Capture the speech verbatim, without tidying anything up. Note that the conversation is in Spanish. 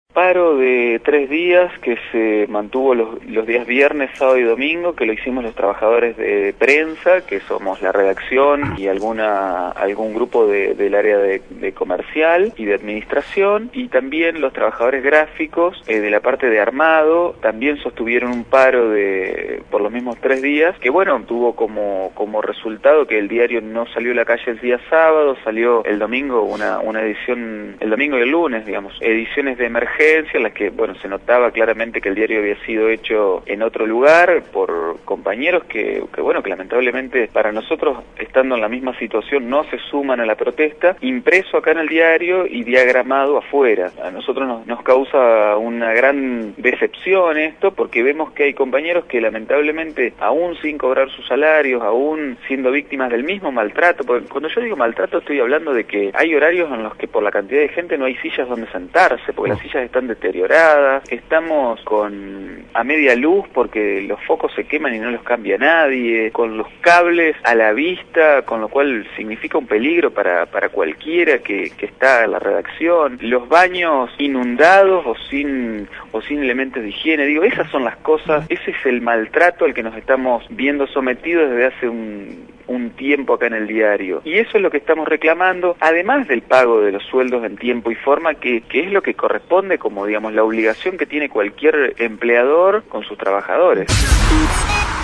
Paro de tres días que se mantuvo los, los días viernes, sábado y domingo, que lo hicimos los trabajadores de prensa, que somos la redacción y alguna algún grupo de, del área de, de comercial y de administración, y también los trabajadores gráficos eh, de la parte de armado, también sostuvieron un paro de por los mismos tres días, que bueno, tuvo como, como resultado que el diario no salió a la calle el día sábado, salió el domingo una, una edición, el domingo y el lunes, digamos, ediciones de emergencia, en las que, bueno, se notaba claramente que el diario había sido hecho en otro lugar por compañeros que, que, bueno, que lamentablemente para nosotros, estando en la misma situación, no se suman a la protesta, impreso acá en el diario y diagramado afuera. A nosotros nos, nos causa una gran decepción esto, porque vemos que hay compañeros que lamentablemente, aún sin cobrar sus salarios, aún siendo víctimas del mismo maltrato, porque cuando yo digo maltrato estoy hablando de que hay horarios en los que por la cantidad de gente no hay sillas donde sentarse, porque las sillas están deterioradas, estamos con a media luz porque los focos se queman y no los cambia nadie, con los cables a la vista, con lo cual significa un peligro para, para cualquiera que, que está en la redacción, los baños inundados o sin, o sin elementos de higiene. Digo, esas son las cosas, ese es el maltrato al que nos estamos viendo sometidos desde hace un... un tiempo acá en el diario. Y eso es lo que estamos reclamando, además del pago de los sueldos en tiempo y forma, que, que es lo que corresponde como, digamos, la obligación que tiene cualquier empleador con sus trabajadores.